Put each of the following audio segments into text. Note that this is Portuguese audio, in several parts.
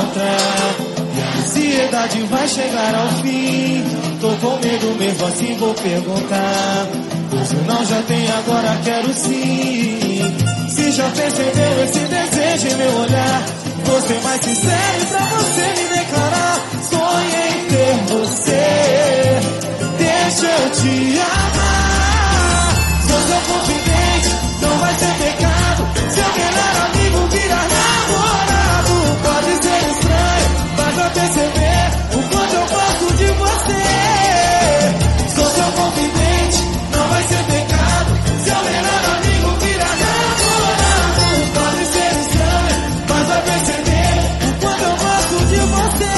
encontrar. E a ansiedade vai chegar ao fim. Tô com medo mesmo assim, vou perguntar. Pois eu não já tenho, agora quero sim. Se já percebeu esse desejo em meu olhar, vou ser mais sincero pra você me declarar. Sonhei em ter você, deixa eu te amar. Sou seu confidente, não vai ser pecado. Seu melhor amigo virar namorado. Pode ser estranho, mas vai perceber o quanto eu gosto de você. Sou seu confidente, não vai ser pecado. Seu melhor amigo virar namorado. Pode ser estranho, mas vai perceber o quanto eu gosto de você.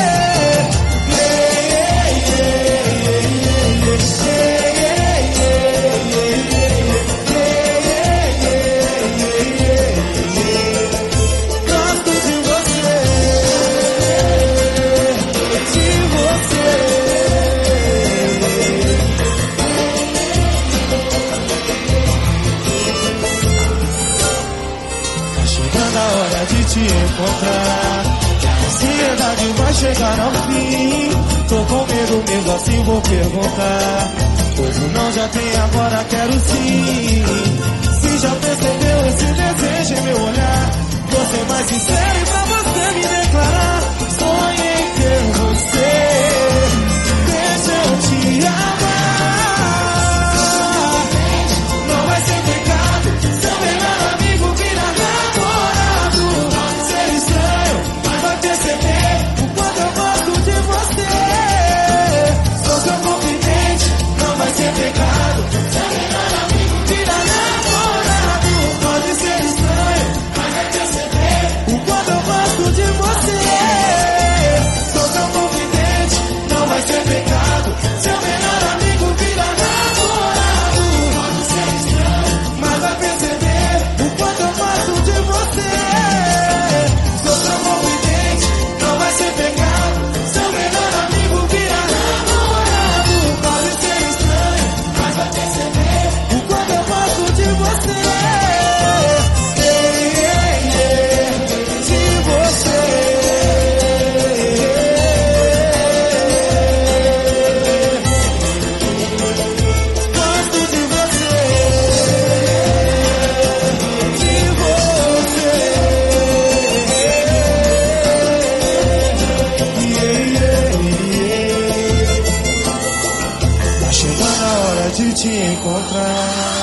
Chegando a hora de te encontrar, a ansiedade vai chegar ao fim. Tô com medo mesmo assim, vou perguntar. Pois o não já tem, agora quero sim. Se já percebeu esse desejo em meu olhar, vou ser mais sincero e pra você me declarar. Sonhei em ter você, deixa eu te amar. Não vai ser pecado, seu melhor amigo vira namorado. Pode ser estranho, mas vai perceber o quanto eu gosto de você. Sou seu confidente, não vai ser pecado. Seu melhor amigo vira namorado. Pode ser estranho, mas vai perceber o quanto eu gosto de você. Sou seu confidente, não vai ser pecado. Seu melhor amigo vira namorado. Pode ser estranho, mas vai perceber o quanto eu gosto de você. Sou seu confidente, não vai ser pecado. Seu melhor amigo vira namorado. Pode ser estranho, mas vai perceber o quanto eu gosto de você. De você. Gosto de você. De você. Tá chegando a hora de te encontrar.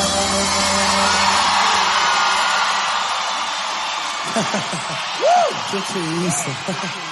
Que é isso?